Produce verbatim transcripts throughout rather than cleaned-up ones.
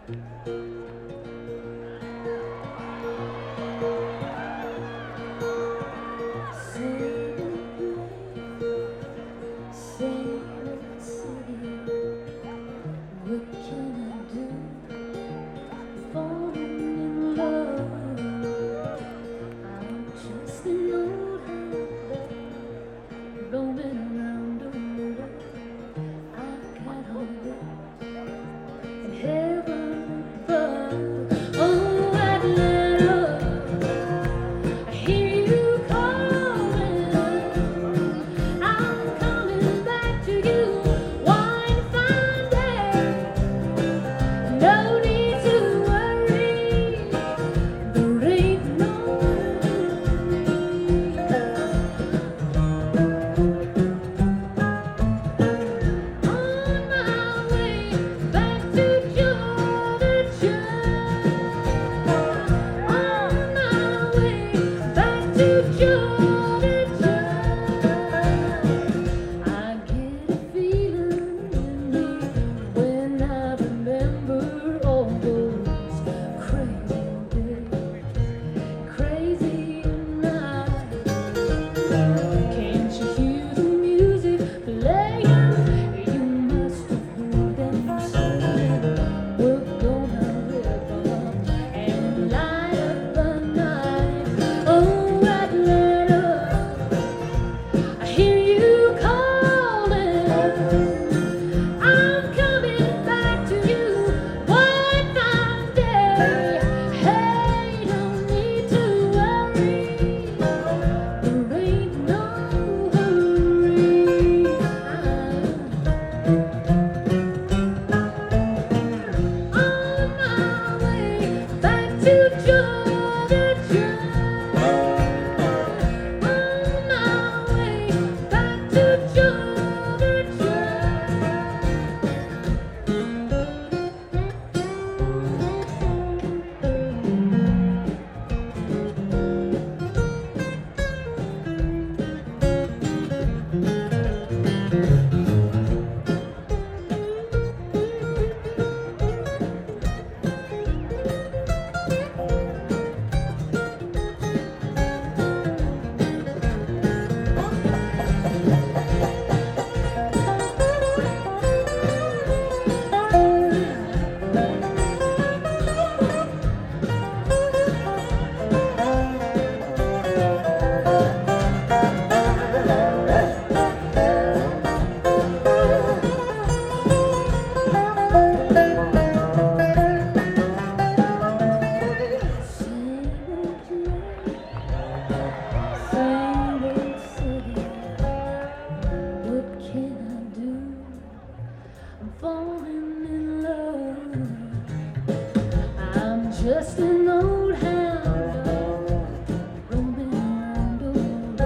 Just an old hound dog roaming around the world.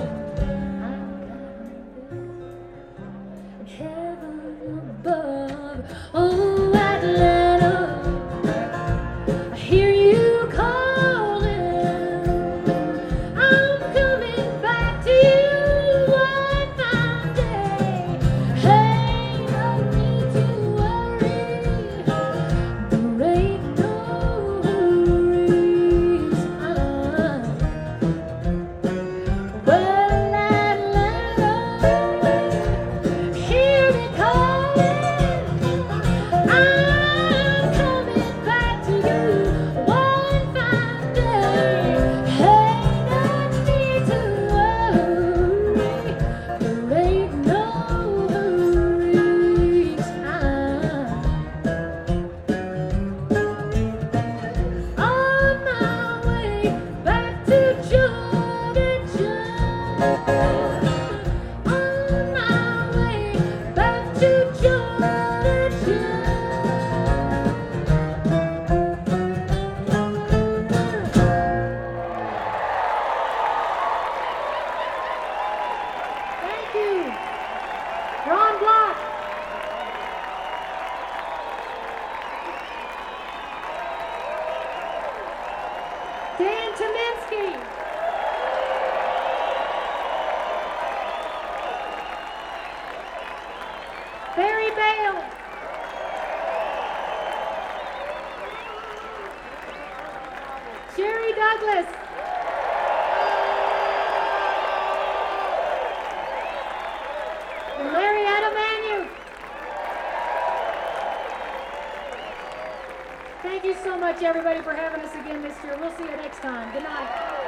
I got heaven above. Oh, Atlanta, I hear you calling. I'm coming back to you one fine day. Hey, no need to worry. There ain't no hurry. Sherry Douglas. And Larry Adamanu. Thank you so much, everybody, for having us again this year. We'll see you next time. Good night.